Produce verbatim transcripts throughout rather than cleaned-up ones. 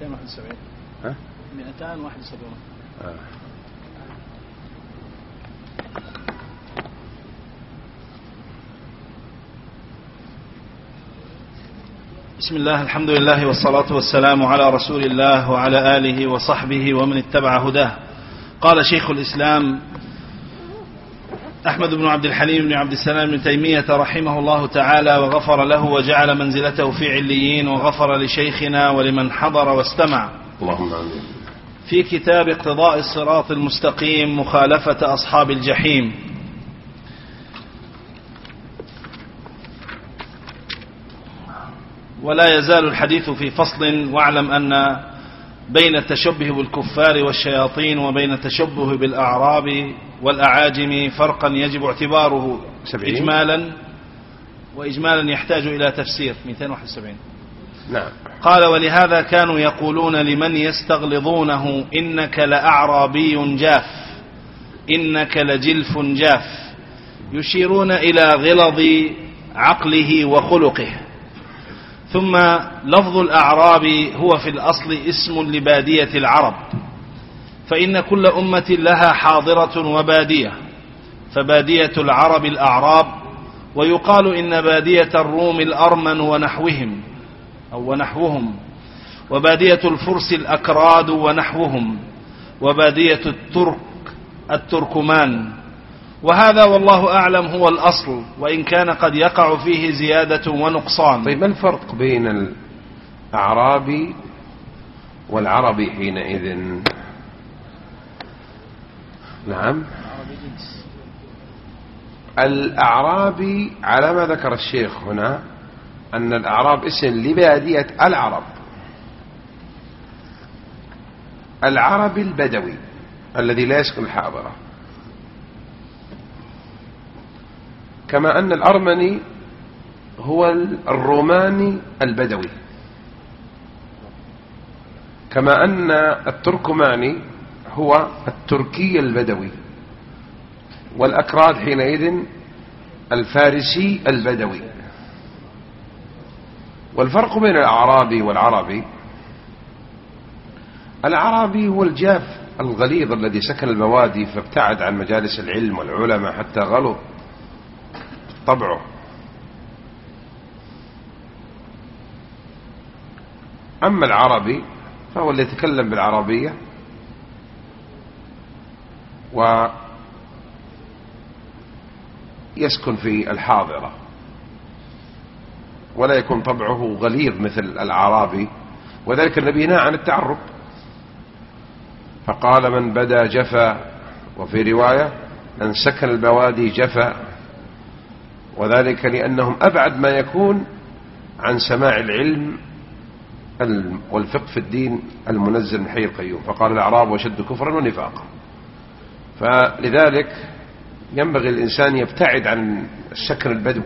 مئتين وواحد وسبعين. ها؟ مئتين وواحد وسبعين. آه. بسم الله، الحمد لله والصلاة والسلام على رسول الله وعلى آله وصحبه ومن اتبع هداه. قال شيخ الإسلام أحمد بن عبد الحليم بن عبد السلام بن تيمية رحمه الله تعالى وغفر له وجعل منزلته في عليين، وغفر لشيخنا ولمن حضر واستمع، اللهم آمين. في كتاب اقتضاء الصراط المستقيم مخالفة أصحاب الجحيم. ولا يزال الحديث في فصل. واعلم أن بين التشبه بالكفار والشياطين وبين التشبه بالأعراب والأعاجم فرقا يجب اعتباره إجمالا، وإجمالا يحتاج إلى تفسير. مئتين وواحد وسبعين. نعم. قال: ولهذا كانوا يقولون لمن يستغلظونه: إنك لأعرابي جاف، إنك لجلف جاف، يشيرون إلى غلظ عقله وخلقه. ثم لفظ الأعراب هو في الأصل اسم لبادية العرب، فإن كل أمة لها حاضرة وبادية، فبادية العرب الأعراب، ويقال إن بادية الروم الأرمن ونحوهم أو ونحوهم، وبادية الفرس الأكراد ونحوهم، وبادية الترك التركمان. وهذا والله أعلم هو الأصل، وإن كان قد يقع فيه زيادة ونقصان. طيب، ما الفرق بين الأعرابي والعربي حينئذ؟ نعم. الأعرابي على ما ذكر الشيخ هنا أن الأعراب اسم لبادية العرب. العربي البدوي الذي لا يسكن الحاضرة، كما أن الأرمني هو الروماني البدوي، كما أن التركماني هو التركي البدوي، والأكراد حينئذ الفارسي البدوي. والفرق بين الأعرابي والعربي: العربي هو الجاف الغليظ الذي سكن البوادي فابتعد عن مجالس العلم والعلماء حتى غلظ طبعه. أما العربي فهو اللي يتكلم بالعربية ويسكن في الحاضرة، ولا يكون طبعه غليظ مثل الأعرابي. وذلك النبي نهى عن التعرب، فقال: من بدا جفا، وفي رواية: من سكن البوادي جفا، وذلك لأنهم أبعد ما يكون عن سماع العلم والفقه في الدين المنزل من حي القيوم. فقال: الأعراب وشد كفرا ونفاقا. فلذلك ينبغي الإنسان يبتعد عن السكن البدو،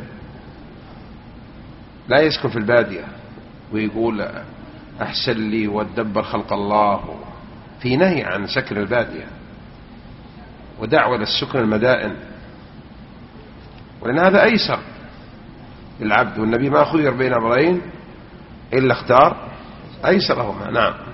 لا يسكن في البادية ويقول أحسن لي وادبر خلق الله. في نهي عن سكن البادية ودعوة للسكن المدائن، ولأن هذا أيسر للعبد، والنبي ما خير بين أمرين إلا اختار أيسرهما. نعم.